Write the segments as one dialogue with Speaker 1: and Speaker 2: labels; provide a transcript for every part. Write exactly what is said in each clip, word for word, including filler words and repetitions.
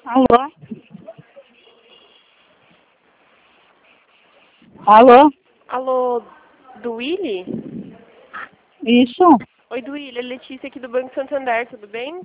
Speaker 1: Alô? Alô?
Speaker 2: Alô, do Willy?
Speaker 1: Isso?
Speaker 2: Oi, do Willy, é Letícia aqui do Banco Santander, tudo bem?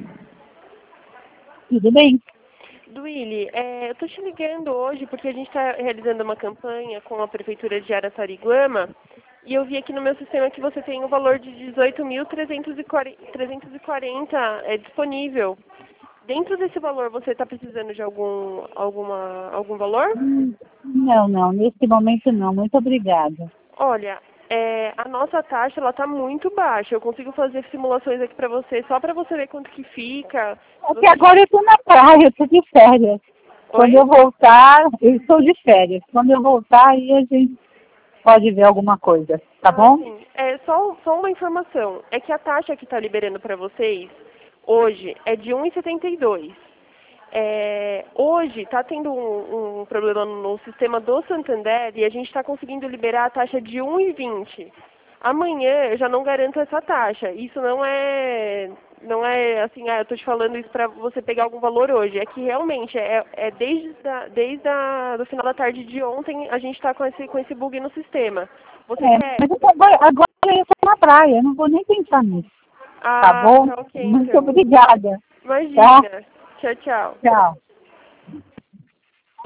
Speaker 1: Tudo bem?
Speaker 2: Do Willy, é, eu tô te ligando hoje porque a gente está realizando uma campanha com a Prefeitura de Araçariguama e eu vi aqui no meu sistema que você tem o valor de dezoito mil trezentos e quarenta é, disponível. Dentro desse valor, você está precisando de algum, alguma, algum valor?
Speaker 1: Hum, Não, não, nesse momento não. Muito obrigada.
Speaker 2: Olha, é, a nossa taxa ela tá muito baixa. Eu consigo fazer simulações aqui para você, só para você ver quanto que fica. Se
Speaker 1: É que
Speaker 2: você...
Speaker 1: agora eu estou na praia, eu estou de férias. Quando
Speaker 2: Oi?
Speaker 1: eu voltar, eu estou de férias. Quando eu voltar, aí a gente pode ver alguma coisa, tá
Speaker 2: Ah,
Speaker 1: bom?
Speaker 2: sim. É só, só uma informação. É que a taxa que está liberando para vocês hoje é de um vírgula setenta e dois. É, hoje está tendo um, um problema no sistema do Santander e a gente está conseguindo liberar a taxa de um vírgula vinte. Amanhã eu já não garanto essa taxa. Isso não é, não é assim, ah, eu estou te falando isso para você pegar algum valor hoje. É que realmente é, é desde, a, desde a, do final da tarde de ontem a gente está com esse, com esse bug no sistema. Você
Speaker 1: É,
Speaker 2: quer?
Speaker 1: mas eu tô agora, agora eu estou na praia, eu não vou nem pensar nisso, tá
Speaker 2: Ah,
Speaker 1: bom?
Speaker 2: tá ok
Speaker 1: Muito
Speaker 2: então.
Speaker 1: obrigada, tá?
Speaker 2: Imagina. Tchau, tchau.
Speaker 1: Tchau.